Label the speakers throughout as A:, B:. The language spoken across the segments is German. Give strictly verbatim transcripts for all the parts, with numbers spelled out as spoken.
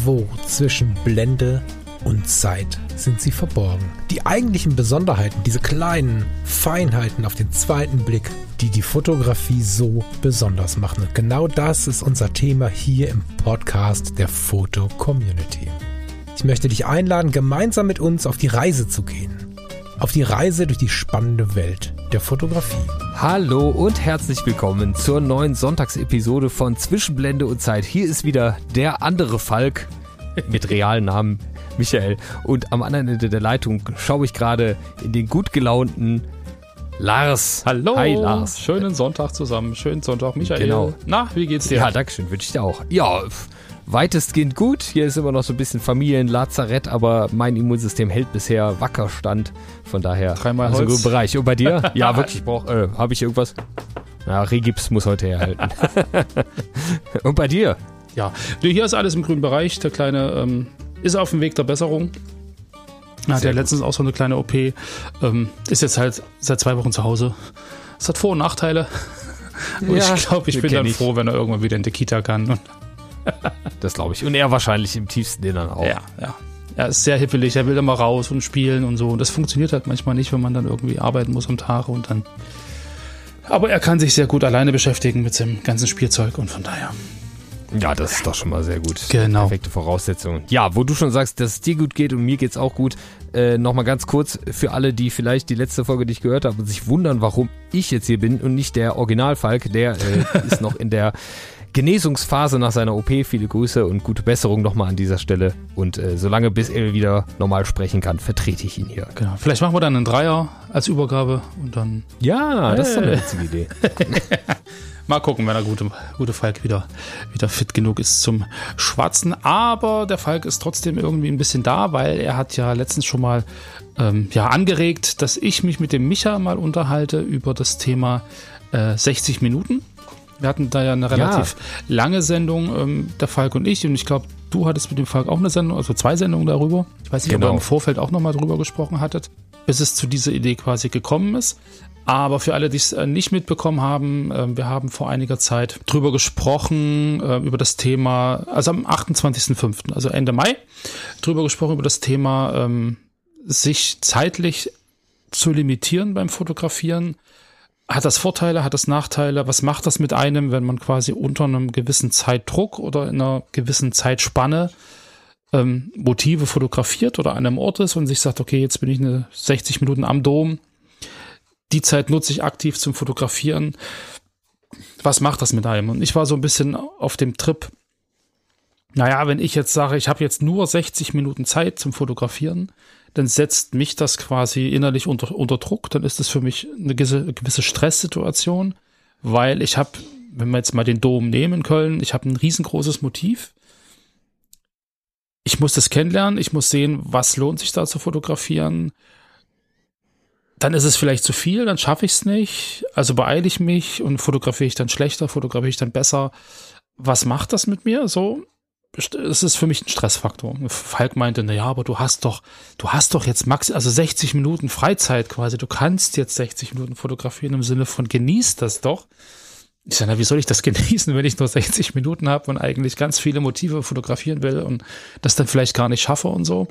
A: Irgendwo zwischen Blende und Zeit sind sie verborgen. Die eigentlichen Besonderheiten, diese kleinen Feinheiten auf den zweiten Blick, die die Fotografie so besonders machen. Und genau das ist unser Thema hier im Podcast der Foto-Community. Ich möchte dich einladen, gemeinsam mit uns auf die Reise zu gehen. Auf die Reise durch die spannende Welt der Fotografie.
B: Hallo und herzlich willkommen zur neuen Sonntagsepisode von Zwischenblende und Zeit. Hier ist wieder der andere Falk mit realen Namen Michael. Und am anderen Ende der Leitung schaue ich gerade in den gut gelaunten Lars.
C: Hallo.
B: Hi Lars.
C: Schönen Sonntag zusammen. Schönen Sonntag, Michael.
B: Genau.
C: Na, wie geht's dir?
B: Ja, danke schön. Wünsche ich dir auch. Ja, weitestgehend gut. Hier ist immer noch so ein bisschen Familienlazarett, aber mein Immunsystem hält bisher wacker stand. Von daher
C: dreimal
B: also
C: Holz.
B: Guter Bereich. Und bei dir? Ja, wirklich. Ich brauch, äh, habe ich irgendwas? Ja, Regips muss heute herhalten. Und bei dir?
C: Ja, du, hier ist alles im grünen Bereich. Der Kleine ähm, ist auf dem Weg der Besserung. Er hat ja letztens auch so eine kleine O P. Ähm, ist jetzt halt seit zwei Wochen zu Hause. Es hat Vor- und Nachteile. Und
B: Ja,
C: ich glaube, ich bin dann
B: ich.
C: froh, wenn er irgendwann wieder in die Kita kann. Und
B: Das glaube ich. Und er wahrscheinlich im tiefsten Innern auch.
C: ja, ja. Er ist sehr hippelig. Er will immer raus und spielen und so. Und das funktioniert halt manchmal nicht, wenn man dann irgendwie arbeiten muss am Tag und dann. Aber er kann sich sehr gut alleine beschäftigen mit seinem ganzen Spielzeug und von daher.
B: Ja, das ist doch schon mal sehr gut.
C: Genau.
B: Perfekte Voraussetzungen. Ja, wo du schon sagst, dass es dir gut geht und mir geht's auch gut. Äh, Nochmal ganz kurz für alle, die vielleicht die letzte Folge nicht gehört haben und sich wundern, warum ich jetzt hier bin und nicht der Originalfalk. Der äh, ist noch in der Genesungsphase nach seiner O P. Viele Grüße und gute Besserung nochmal an dieser Stelle. Und äh, solange bis er wieder normal sprechen kann, vertrete ich ihn hier.
C: Genau. Vielleicht machen wir dann einen Dreier als Übergabe und dann.
B: Ja, das ist doch eine
C: Äh.
B: witzige Idee.
C: Mal gucken, wenn der gute, gute Falk wieder, wieder fit genug ist zum Schwatzen. Aber der Falk ist trotzdem irgendwie ein bisschen da, weil er hat ja letztens schon mal ähm, ja, angeregt, dass ich mich mit dem Micha mal unterhalte über das Thema äh, sechzig Minuten. Wir hatten da ja eine relativ ja. lange Sendung, ähm, der Falk und ich. Und ich glaube, du hattest mit dem Falk auch eine Sendung, also zwei Sendungen darüber. Ich weiß nicht, genau. ob ihr im Vorfeld auch nochmal drüber gesprochen hattet, bis es zu dieser Idee quasi gekommen ist. Aber für alle, die es nicht mitbekommen haben, wir haben vor einiger Zeit drüber gesprochen, über das Thema, also am achtundzwanzigsten fünften, also Ende Mai, drüber gesprochen über das Thema, sich zeitlich zu limitieren beim Fotografieren. Hat das Vorteile, hat das Nachteile? Was macht das mit einem, wenn man quasi unter einem gewissen Zeitdruck oder in einer gewissen Zeitspanne ähm, Motive fotografiert oder an einem Ort ist und sich sagt, okay, jetzt bin ich eine sechzig Minuten am Dom. Die Zeit nutze ich aktiv zum Fotografieren. Was macht das mit einem? Und ich war so ein bisschen auf dem Trip, naja, wenn ich jetzt sage, ich habe jetzt nur sechzig Minuten Zeit zum Fotografieren, dann setzt mich das quasi innerlich unter, unter Druck. Dann ist das für mich eine gewisse, gewisse Stresssituation, weil ich habe, wenn wir jetzt mal den Dom nehmen in Köln, ich habe ein riesengroßes Motiv. Ich muss das kennenlernen, ich muss sehen, was lohnt sich da zu fotografieren. Dann ist es vielleicht zu viel, dann schaffe ich es nicht. Also beeile ich mich und fotografiere ich dann schlechter, fotografiere ich dann besser. Was macht das mit mir? So, es ist für mich ein Stressfaktor. Falk meinte, na ja, aber du hast doch, du hast doch jetzt max, also sechzig Minuten Freizeit quasi. Du kannst jetzt sechzig Minuten fotografieren im Sinne von genieß das doch. Ich sage, na, wie soll ich das genießen, wenn ich nur sechzig Minuten habe und eigentlich ganz viele Motive fotografieren will und das dann vielleicht gar nicht schaffe und so.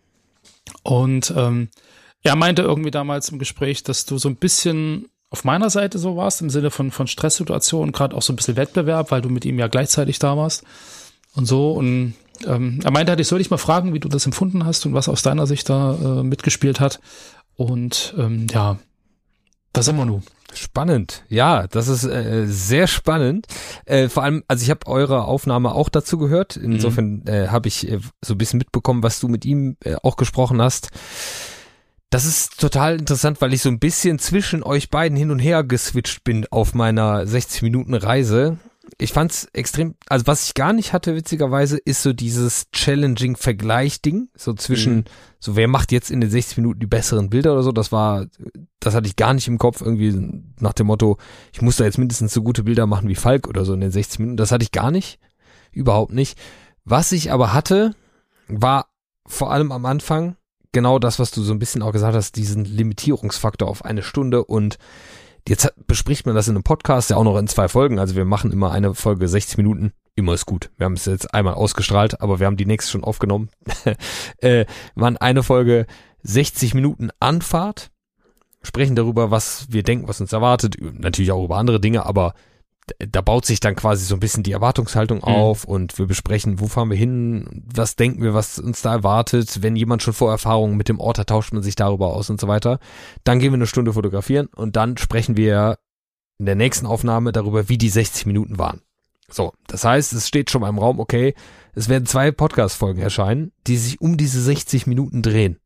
C: Und ähm, er meinte irgendwie damals im Gespräch, dass du so ein bisschen auf meiner Seite so warst, im Sinne von, von Stresssituationen, gerade auch so ein bisschen Wettbewerb, weil du mit ihm ja gleichzeitig da warst und so. Und ähm, er meinte, ich soll dich mal fragen, wie du das empfunden hast und was aus deiner Sicht da äh, mitgespielt hat. Und ähm, ja, da sind wir nun.
B: Spannend, ja, das ist äh, sehr spannend. Äh, vor allem, also ich habe eure Aufnahme auch dazu gehört. Insofern mhm. äh, habe ich äh, so ein bisschen mitbekommen, was du mit ihm äh, auch gesprochen hast. Das ist total interessant, weil ich so ein bisschen zwischen euch beiden hin und her geswitcht bin auf meiner sechzig Minuten Reise. Ich fand's extrem, also was ich gar nicht hatte, witzigerweise, ist so dieses Challenging-Vergleich-Ding, so zwischen, mhm. so wer macht jetzt in den sechzig Minuten die besseren Bilder oder so, das war, das hatte ich gar nicht im Kopf, irgendwie nach dem Motto, ich muss da jetzt mindestens so gute Bilder machen wie Falk oder so in den sechzig Minuten, das hatte ich gar nicht, überhaupt nicht. Was ich aber hatte, war vor allem am Anfang genau das, was du so ein bisschen auch gesagt hast, diesen Limitierungsfaktor auf eine Stunde und jetzt bespricht man das in einem Podcast, ja auch noch in zwei Folgen, also wir machen immer eine Folge sechzig Minuten immer ist gut. Wir haben es jetzt einmal ausgestrahlt, aber wir haben die nächste schon aufgenommen. äh, waren eine Folge sechzig Minuten Anfahrt, sprechen darüber, was wir denken, was uns erwartet, natürlich auch über andere Dinge, aber da baut sich dann quasi so ein bisschen die Erwartungshaltung auf mhm. und wir besprechen, wo fahren wir hin, was denken wir, was uns da erwartet. Wenn jemand schon Vorerfahrungen mit dem Ort hat, tauscht man sich darüber aus und so weiter. Dann gehen wir eine Stunde fotografieren und dann sprechen wir in der nächsten Aufnahme darüber, wie die sechzig Minuten waren. So, das heißt, es steht schon mal im Raum, okay, es werden zwei Podcast-Folgen erscheinen, die sich um diese sechzig Minuten drehen.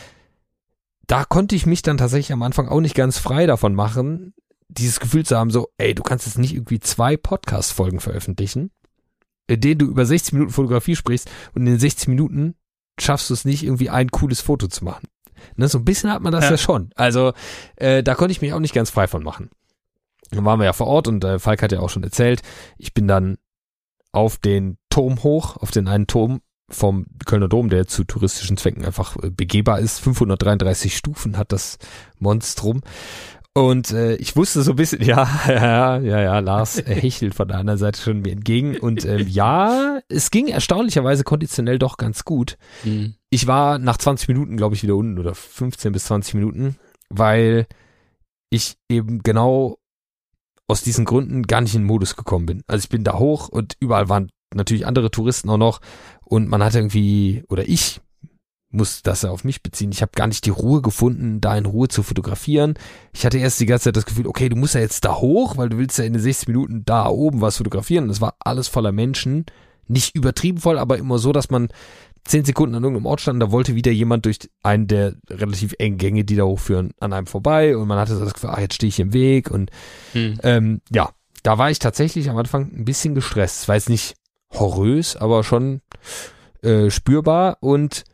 B: Da konnte ich mich dann tatsächlich am Anfang auch nicht ganz frei davon machen, dieses Gefühl zu haben, so, ey, du kannst jetzt nicht irgendwie zwei Podcast-Folgen veröffentlichen, in denen du über sechzig Minuten Fotografie sprichst und in den sechzig Minuten schaffst du es nicht, irgendwie ein cooles Foto zu machen. Ne, so ein bisschen hat man das ja, ja schon. Also, äh, da konnte ich mich auch nicht ganz frei von machen. Dann waren wir ja vor Ort und äh, Falk hat ja auch schon erzählt, ich bin dann auf den Turm hoch, auf den einen Turm vom Kölner Dom, der zu touristischen Zwecken einfach äh, begehbar ist. fünfhundertdreiunddreißig Stufen hat das Monstrum. Und äh, ich wusste so ein bisschen, ja, ja, ja, ja, Lars äh, hechelt von der anderen Seite schon mir entgegen. Und ähm, ja, es ging erstaunlicherweise konditionell doch ganz gut. Mhm. Ich war nach zwanzig Minuten, glaube ich, wieder unten oder fünfzehn bis zwanzig Minuten, weil ich eben genau aus diesen Gründen gar nicht in den Modus gekommen bin. Also ich bin da hoch und überall waren natürlich andere Touristen auch noch und man hat irgendwie, oder ich muss das ja auf mich beziehen, ich habe gar nicht die Ruhe gefunden, da in Ruhe zu fotografieren. Ich hatte erst die ganze Zeit das Gefühl, okay, du musst ja jetzt da hoch, weil du willst ja in den sechzig Minuten da oben was fotografieren. Und es war alles voller Menschen, nicht übertrieben voll, aber immer so, dass man zehn Sekunden an irgendeinem Ort stand, da wollte wieder jemand durch einen der relativ engen Gänge, die da hochführen, an einem vorbei und man hatte das Gefühl, ah, jetzt stehe ich im Weg und hm. ähm, ja, da war ich tatsächlich am Anfang ein bisschen gestresst. Es war jetzt nicht horrös, aber schon äh, spürbar und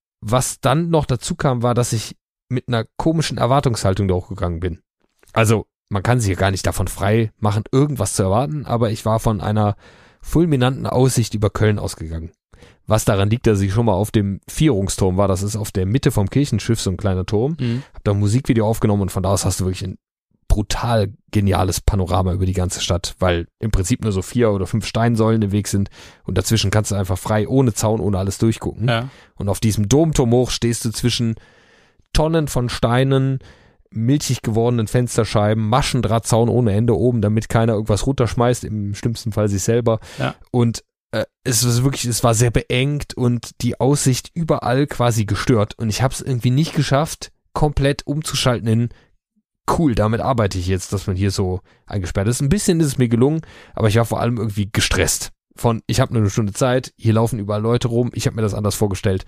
B: was dann noch dazu kam, war, dass ich mit einer komischen Erwartungshaltung da hochgegangen bin. Also, man kann sich ja gar nicht davon frei machen, irgendwas zu erwarten, aber ich war von einer fulminanten Aussicht über Köln ausgegangen. Was daran liegt, dass ich schon mal auf dem Vierungsturm war, das ist auf der Mitte vom Kirchenschiff so ein kleiner Turm. Mhm. Hab da ein Musikvideo aufgenommen und von da aus hast du wirklich ein brutal geniales Panorama über die ganze Stadt, weil im Prinzip nur so vier oder fünf Steinsäulen im Weg sind und dazwischen kannst du einfach frei, ohne Zaun, ohne alles durchgucken. Ja. Und auf diesem Domturm hoch stehst du zwischen Tonnen von Steinen, milchig gewordenen Fensterscheiben, Maschendrahtzaun ohne Ende oben, damit keiner irgendwas runterschmeißt, im schlimmsten Fall sich selber. Ja. Und äh, es war wirklich, es war sehr beengt und die Aussicht überall quasi gestört. Und ich habe es irgendwie nicht geschafft, komplett umzuschalten in cool, damit arbeite ich jetzt, dass man hier so eingesperrt ist. Ein bisschen ist es mir gelungen, aber ich war vor allem irgendwie gestresst. Von, ich habe nur eine Stunde Zeit, hier laufen überall Leute rum, ich habe mir das anders vorgestellt.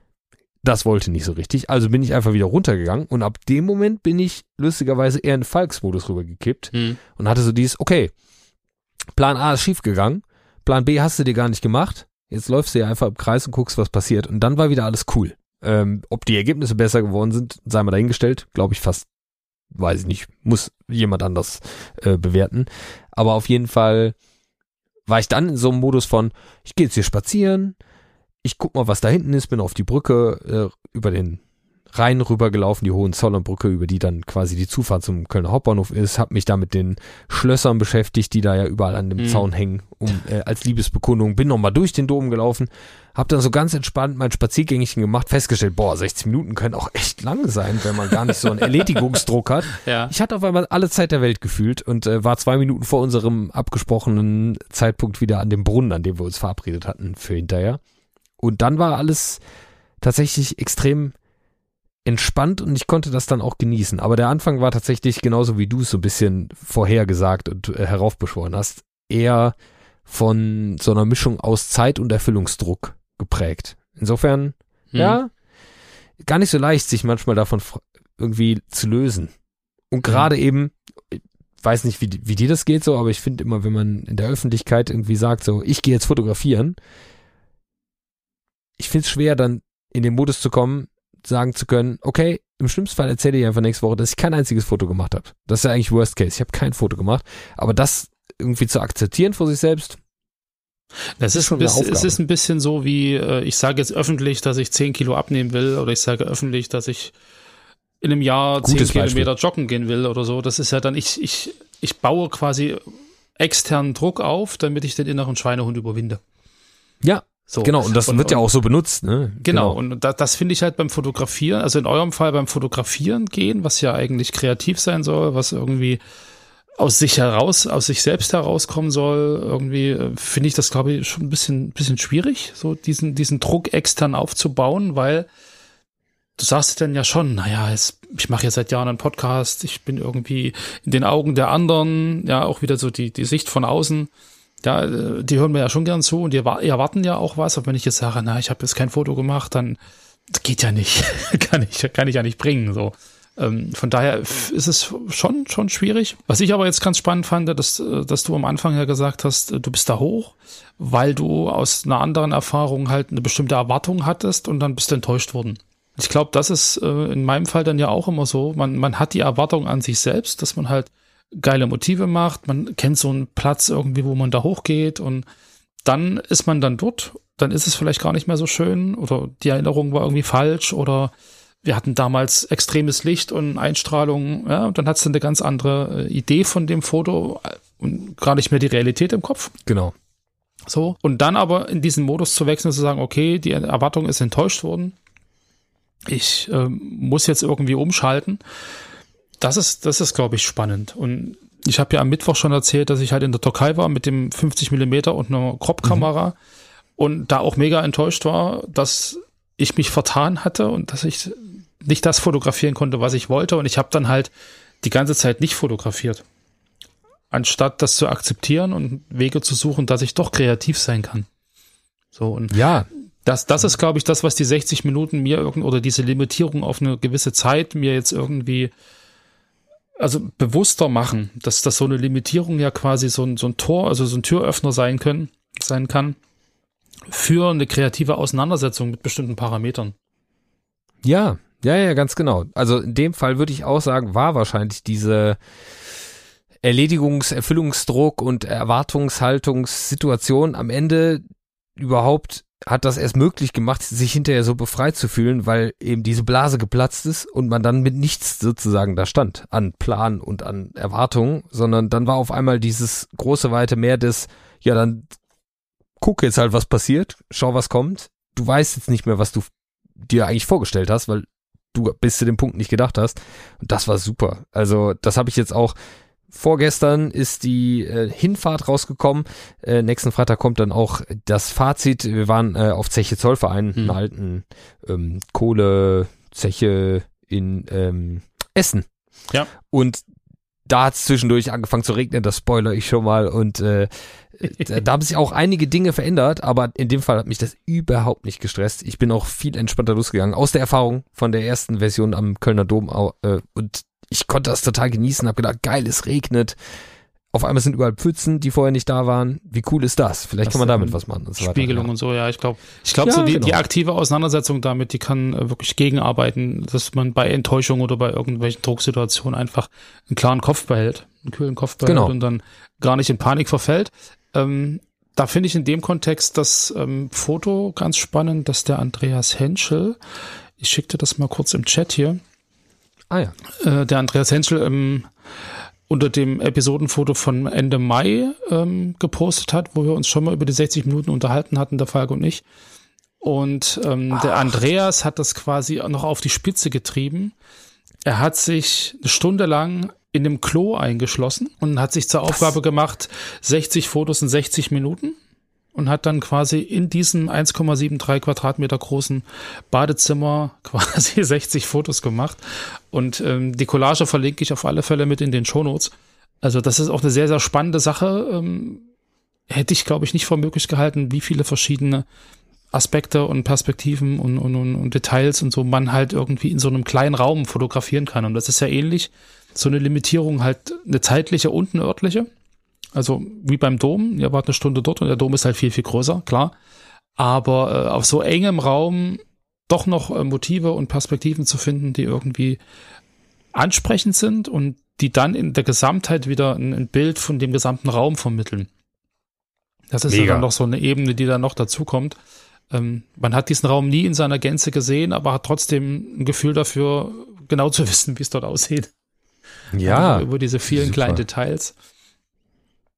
B: Das wollte nicht so richtig, also bin ich einfach wieder runtergegangen und ab dem Moment bin ich lustigerweise eher in Falks-Modus rübergekippt hm. und hatte so dieses, okay, Plan A ist schiefgegangen, Plan B hast du dir gar nicht gemacht, jetzt läufst du ja einfach im Kreis und guckst, was passiert und dann war wieder alles cool. Ähm, ob die Ergebnisse besser geworden sind, sei mal dahingestellt, glaube ich fast. Weiß ich nicht, muss jemand anders äh, bewerten. Aber auf jeden Fall war ich dann in so einem Modus von, ich gehe jetzt hier spazieren, ich guck mal, was da hinten ist, bin auf die Brücke äh, über den Rhein rübergelaufen, die Hohenzollernbrücke, über die dann quasi die Zufahrt zum Kölner Hauptbahnhof ist, hab mich da mit den Schlössern beschäftigt, die da ja überall an dem mhm. Zaun hängen, um äh, als Liebesbekundung, bin nochmal durch den Dom gelaufen, hab dann so ganz entspannt mein Spaziergängchen gemacht, festgestellt, boah, sechzig Minuten können auch echt lang sein, wenn man gar nicht so einen Erledigungsdruck hat. Ja. Ich hatte auf einmal alle Zeit der Welt gefühlt und äh, war zwei Minuten vor unserem abgesprochenen Zeitpunkt wieder an dem Brunnen, an dem wir uns verabredet hatten für hinterher. Und dann war alles tatsächlich extrem entspannt und ich konnte das dann auch genießen. Aber der Anfang war tatsächlich genauso wie du es so ein bisschen vorhergesagt und äh, heraufbeschworen hast, eher von so einer Mischung aus Zeit und Erfüllungsdruck geprägt. Insofern, hm. ja, gar nicht so leicht, sich manchmal davon irgendwie zu lösen. Und gerade hm. eben, ich weiß nicht, wie, wie dir das geht so, aber ich finde immer, wenn man in der Öffentlichkeit irgendwie sagt, so, ich gehe jetzt fotografieren, ich finde es schwer, dann in den Modus zu kommen, sagen zu können, okay, im schlimmsten Fall erzähle ich einfach nächste Woche, dass ich kein einziges Foto gemacht habe. Das ist ja eigentlich Worst Case. Ich habe kein Foto gemacht. Aber das irgendwie zu akzeptieren vor sich selbst,
C: das ist, ist, ein bisschen, es ist ein bisschen so wie, äh, ich sage jetzt öffentlich, dass ich zehn Kilo abnehmen will oder ich sage öffentlich, dass ich in einem Jahr zehn Kilometer joggen gehen will oder so. Das ist ja dann, ich, ich, ich baue quasi externen Druck auf, damit ich den inneren Schweinehund überwinde.
B: Ja,
C: so.
B: Genau. Und das und, wird ja auch so benutzt, ne?
C: Genau. genau. Und das, das finde ich halt beim Fotografieren, also in eurem Fall beim Fotografieren gehen, was ja eigentlich kreativ sein soll, was irgendwie aus sich heraus, aus sich selbst herauskommen soll, irgendwie finde ich das, glaube ich, schon ein bisschen, bisschen schwierig, so diesen, diesen Druck extern aufzubauen, weil du sagst dann ja schon, naja, es, ich mache ja seit Jahren einen Podcast, ich bin irgendwie in den Augen der anderen, ja, auch wieder so die, die Sicht von außen, ja, die hören mir ja schon gern zu und die erwarten ja auch was, aber wenn ich jetzt sage, na, ich habe jetzt kein Foto gemacht, dann das geht ja nicht, kann ich, kann ich ja nicht bringen, so. Ähm, von daher ist es schon, schon schwierig. Was ich aber jetzt ganz spannend fand, dass, dass du am Anfang ja gesagt hast, du bist da hoch, weil du aus einer anderen Erfahrung halt eine bestimmte Erwartung hattest und dann bist du enttäuscht worden. Ich glaube, das ist äh, in meinem Fall dann ja auch immer so. Man, man hat die Erwartung an sich selbst, dass man halt geile Motive macht. Man kennt so einen Platz irgendwie, wo man da hochgeht und dann ist man dann dort. Dann ist es vielleicht gar nicht mehr so schön oder die Erinnerung war irgendwie falsch oder wir hatten damals extremes Licht und Einstrahlung, ja, und dann hat es eine ganz andere äh, Idee von dem Foto und gar nicht mehr die Realität im Kopf.
B: Genau.
C: So. Und dann aber in diesen Modus zu wechseln, zu sagen, okay, die Erwartung ist enttäuscht worden. Ich äh, muss jetzt irgendwie umschalten. Das ist, das ist, glaube ich, spannend. Und ich habe ja am Mittwoch schon erzählt, dass ich halt in der Türkei war mit dem fünfzig Millimeter und einer Crop-Kamera mhm. und da auch mega enttäuscht war, dass ich mich vertan hatte und dass ich nicht das fotografieren konnte, was ich wollte. Und ich habe dann halt die ganze Zeit nicht fotografiert. Anstatt das zu akzeptieren und Wege zu suchen, dass ich doch kreativ sein kann. So, und
B: ja.
C: Das, das ist, glaube ich, das, was die sechzig Minuten mir irgend oder diese Limitierung auf eine gewisse Zeit mir jetzt irgendwie also bewusster machen, dass das so eine Limitierung ja quasi so ein, so ein Tor, also so ein Türöffner sein können, sein kann für eine kreative Auseinandersetzung mit bestimmten Parametern.
B: Ja, ja, ja, ganz genau. Also in dem Fall würde ich auch sagen, war wahrscheinlich diese Erledigungs-, Erfüllungsdruck und Erwartungshaltungssituation am Ende überhaupt hat das erst möglich gemacht, sich hinterher so befreit zu fühlen, weil eben diese Blase geplatzt ist und man dann mit nichts sozusagen da stand, an Plan und an Erwartungen, sondern dann war auf einmal dieses große, weite Meer des, ja dann guck jetzt halt, was passiert, schau, was kommt. Du weißt jetzt nicht mehr, was du dir eigentlich vorgestellt hast, weil du bis zu dem Punkt nicht gedacht hast. Und das war super. Also das habe ich jetzt auch vorgestern ist die äh, Hinfahrt rausgekommen. Äh, nächsten Freitag kommt dann auch das Fazit. Wir waren äh, auf Zeche Zollverein, mhm. einer alten ähm, Kohlezeche in ähm, Essen.
C: Ja.
B: Und da hat es zwischendurch angefangen zu regnen, das spoiler ich schon mal. Und äh, da, da haben sich auch einige Dinge verändert, aber in dem Fall hat mich das überhaupt nicht gestresst. Ich bin auch viel entspannter losgegangen, aus der Erfahrung von der ersten Version am Kölner Dom. Äh, und ich konnte das total genießen, habe gedacht, geil, es regnet. Auf einmal sind überall Pfützen, die vorher nicht da waren. Wie cool ist das? Vielleicht das kann man damit was machen. Und so
C: Spiegelung
B: weiter.
C: und so, ja. Ich glaube, ich glaube,
B: ja,
C: so die,
B: genau.
C: die aktive Auseinandersetzung damit, die kann äh, wirklich gegenarbeiten, dass man bei Enttäuschung oder bei irgendwelchen Drucksituationen einfach einen klaren Kopf behält, einen kühlen Kopf behält
B: genau.
C: und dann gar nicht in Panik verfällt. Ähm, da finde ich in dem Kontext das ähm, Foto ganz spannend, dass der Andreas Henschel, ich schickte das mal kurz im Chat hier,
B: Ah ja.
C: Äh, der Andreas Henschel ähm, unter dem Episodenfoto von Ende Mai ähm, gepostet hat, wo wir uns schon mal über die sechzig Minuten unterhalten hatten, der Falk und ich. Und ähm, der Andreas hat das quasi noch auf die Spitze getrieben. Er hat sich eine Stunde lang in einem Klo eingeschlossen und hat sich zur Was? Aufgabe gemacht, sechzig Fotos in sechzig Minuten. Und hat dann quasi in diesem eins Komma drei sieben Quadratmeter großen Badezimmer quasi sechzig Fotos gemacht. Und ähm, die Collage verlinke ich auf alle Fälle mit in den Shownotes. Also das ist auch eine sehr, sehr spannende Sache. Ähm, hätte ich, glaube ich, nicht für möglich gehalten, wie viele verschiedene Aspekte und Perspektiven und, und, und, und Details und so man halt irgendwie in so einem kleinen Raum fotografieren kann. Und das ist ja ähnlich. So eine Limitierung halt eine zeitliche und eine örtliche. Also wie beim Dom, ihr wart eine Stunde dort und der Dom ist halt viel, viel größer, klar. Aber äh, auf so engem Raum doch noch äh, Motive und Perspektiven zu finden, die irgendwie ansprechend sind und die dann in der Gesamtheit wieder ein, ein Bild von dem gesamten Raum vermitteln. Das ist Mega. Ja dann noch so eine Ebene, die dann noch dazu kommt. Ähm, man hat diesen Raum nie in seiner Gänze gesehen, aber hat trotzdem ein Gefühl dafür, genau zu wissen, wie es dort aussieht.
B: Ja.
C: Also über diese vielen
B: super.
C: kleinen Details.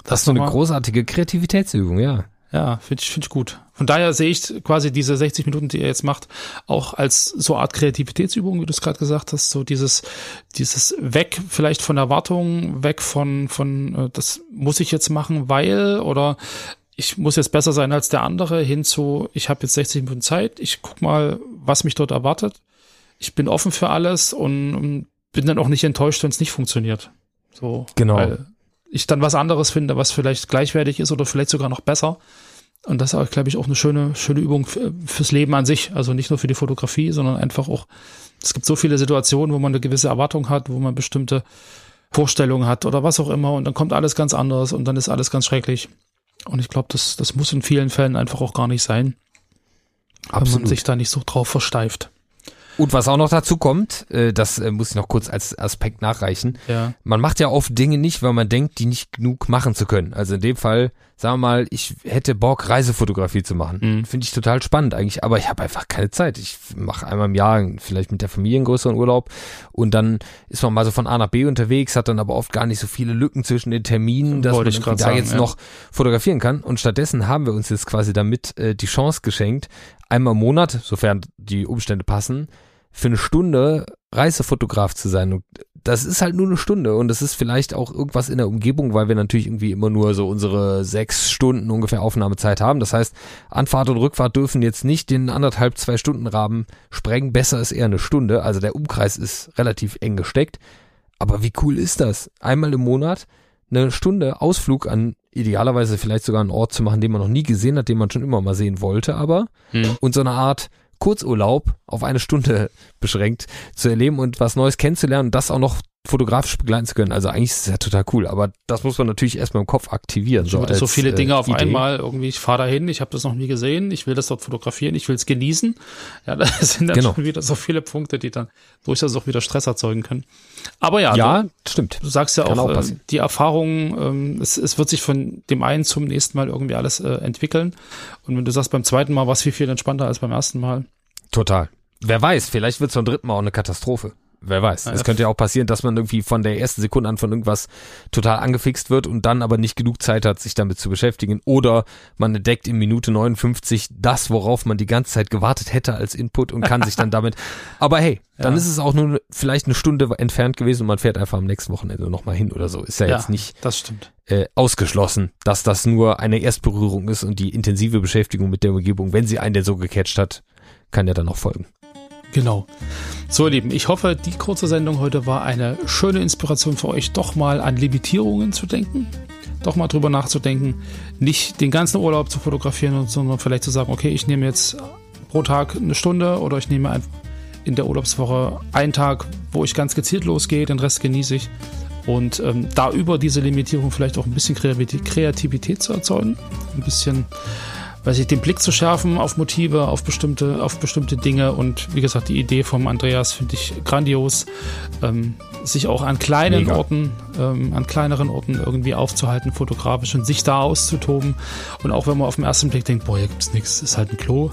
B: Das ist so eine großartige Kreativitätsübung, ja.
C: Ja, finde ich, finde ich gut. Von daher sehe ich quasi diese sechzig Minuten, die er jetzt macht, auch als so eine Art Kreativitätsübung, wie du es gerade gesagt hast, so dieses, dieses weg vielleicht von Erwartungen, weg von, von, das muss ich jetzt machen, weil, oder ich muss jetzt besser sein als der andere, hin zu, ich habe jetzt sechzig Minuten Zeit, ich guck mal, was mich dort erwartet. Ich bin offen für alles und, und bin dann auch nicht enttäuscht, wenn es nicht funktioniert. So,
B: genau.
C: Weil ich dann was anderes finde, was vielleicht gleichwertig ist oder vielleicht sogar noch besser. Und das ist, glaube ich, auch eine schöne, schöne Übung fürs Leben an sich. Also nicht nur für die Fotografie, sondern einfach auch, es gibt so viele Situationen, wo man eine gewisse Erwartung hat, wo man bestimmte Vorstellungen hat oder was auch immer. Und dann kommt alles ganz anders und dann ist alles ganz schrecklich. Und ich glaube, das, das muss in vielen Fällen einfach auch gar nicht sein. Absolut. Wenn man sich da nicht so drauf versteift.
B: Und was auch noch dazu kommt, äh, das äh, muss ich noch kurz als Aspekt nachreichen.
C: Ja.
B: Man macht ja oft Dinge nicht, weil man denkt, die nicht genug machen zu können. Also in dem Fall, sagen wir mal, ich hätte Bock, Reisefotografie zu machen. Mhm. Finde ich total spannend eigentlich, aber ich habe einfach keine Zeit. Ich mache einmal im Jahr vielleicht mit der Familie einen größeren Urlaub und dann ist man mal so von A nach B unterwegs, hat dann aber oft gar nicht so viele Lücken zwischen den Terminen, dass
C: Wollte
B: man
C: ich
B: da
C: sagen,
B: jetzt
C: ja.
B: noch fotografieren kann. Und stattdessen haben wir uns jetzt quasi damit äh, die Chance geschenkt, einmal im Monat, sofern die Umstände passen, für eine Stunde Reisefotograf zu sein. Und das ist halt nur eine Stunde und das ist vielleicht auch irgendwas in der Umgebung, weil wir natürlich irgendwie immer nur so unsere sechs Stunden ungefähr Aufnahmezeit haben. Das heißt, Anfahrt und Rückfahrt dürfen jetzt nicht den anderthalb, zwei Stunden Rahmen sprengen. Besser ist eher eine Stunde. Also der Umkreis ist relativ eng gesteckt. Aber wie cool ist das? Einmal im Monat eine Stunde Ausflug an idealerweise vielleicht sogar einen Ort zu machen, den man noch nie gesehen hat, den man schon immer mal sehen wollte, aber hm. und so eine Art Kurzurlaub auf eine Stunde beschränkt zu erleben und was Neues kennenzulernen und das auch noch fotografisch begleiten zu können. Also eigentlich ist es ja total cool, aber das muss man natürlich erstmal im Kopf aktivieren.
C: So,
B: als,
C: so viele Dinge
B: äh,
C: auf
B: Idee.
C: einmal, irgendwie, ich fahre dahin, ich habe das noch nie gesehen, ich will das dort fotografieren, ich will es genießen. Ja, das sind dann
B: genau.
C: schon wieder so viele Punkte, die dann durchaus auch wieder Stress erzeugen können. Aber ja,
B: ja
C: du,
B: stimmt.
C: Du sagst ja
B: Kann
C: auch,
B: auch
C: äh, die Erfahrung, ähm, es, es wird sich von dem einen zum nächsten Mal irgendwie alles äh, entwickeln. Und wenn du sagst, beim zweiten Mal war es viel, viel entspannter als beim ersten Mal.
B: Total. Wer weiß, vielleicht wird es beim dritten Mal auch eine Katastrophe. Wer weiß. Es könnte ja auch passieren, dass man irgendwie von der ersten Sekunde an von irgendwas total angefixt wird und dann aber nicht genug Zeit hat, sich damit zu beschäftigen. Oder man entdeckt in Minute neunundfünfzig das, worauf man die ganze Zeit gewartet hätte als Input und kann sich dann damit... Aber hey, dann ja. ist es auch nur vielleicht eine Stunde entfernt gewesen und man fährt einfach am nächsten Wochenende nochmal hin oder so. Ist ja, ja jetzt nicht
C: das stimmt.
B: Äh, ausgeschlossen, dass das nur eine Erstberührung ist und die intensive Beschäftigung mit der Umgebung, wenn sie einen denn so gecatcht hat, kann ja dann noch folgen.
C: Genau. So, ihr Lieben, ich hoffe, die kurze Sendung heute war eine schöne Inspiration für euch, doch mal an Limitierungen zu denken, doch mal drüber nachzudenken, nicht den ganzen Urlaub zu fotografieren, sondern vielleicht zu sagen, okay, ich nehme jetzt pro Tag eine Stunde oder ich nehme in der Urlaubswoche einen Tag, wo ich ganz gezielt losgehe, den Rest genieße ich und ähm, da über diese Limitierung vielleicht auch ein bisschen Kreativität zu erzeugen, ein bisschen weiß ich, den Blick zu schärfen auf Motive, auf bestimmte, auf bestimmte Dinge und wie gesagt, die Idee vom Andreas finde ich grandios, ähm, sich auch an kleinen
B: Mega.
C: Orten, ähm, an kleineren Orten irgendwie aufzuhalten, fotografisch und sich da auszutoben und auch wenn man auf den ersten Blick denkt, boah, hier gibt's nichts, ist halt ein Klo,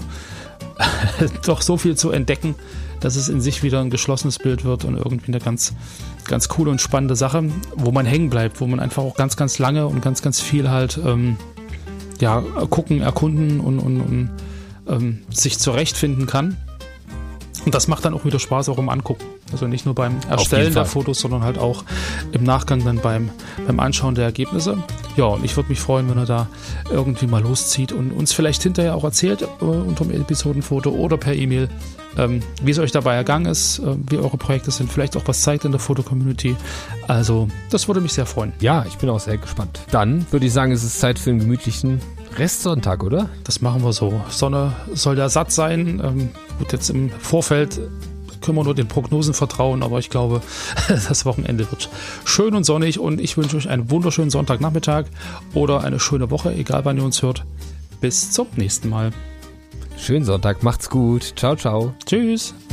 C: doch so viel zu entdecken, dass es in sich wieder ein geschlossenes Bild wird und irgendwie eine ganz, ganz coole und spannende Sache, wo man hängen bleibt, wo man einfach auch ganz, ganz lange und ganz, ganz viel halt ähm, ja, gucken, erkunden und, und, und ähm, sich zurechtfinden kann. Und das macht dann auch wieder Spaß auch im Angucken. Also nicht nur beim Erstellen der Fotos, sondern halt auch im Nachgang dann beim, beim Anschauen der Ergebnisse. Ja, und ich würde mich freuen, wenn er da irgendwie mal loszieht und uns vielleicht hinterher auch erzählt äh, unter dem Episodenfoto oder per E-Mail, ähm, wie es euch dabei ergangen ist, äh, wie eure Projekte sind, vielleicht auch was zeigt in der Foto-Community. Also, das würde mich sehr freuen.
B: Ja, ich bin auch sehr gespannt. Dann würde ich sagen, es ist Zeit für einen gemütlichen Restsonntag, oder?
C: Das machen wir so. Sonne soll ja satt sein. Ähm, gut, jetzt im Vorfeld können wir nur den Prognosen vertrauen, aber ich glaube, das Wochenende wird schön und sonnig und ich wünsche euch einen wunderschönen Sonntagnachmittag oder eine schöne Woche, egal wann ihr uns hört. Bis zum nächsten Mal.
B: Schönen Sonntag, macht's gut. Ciao, ciao.
C: Tschüss.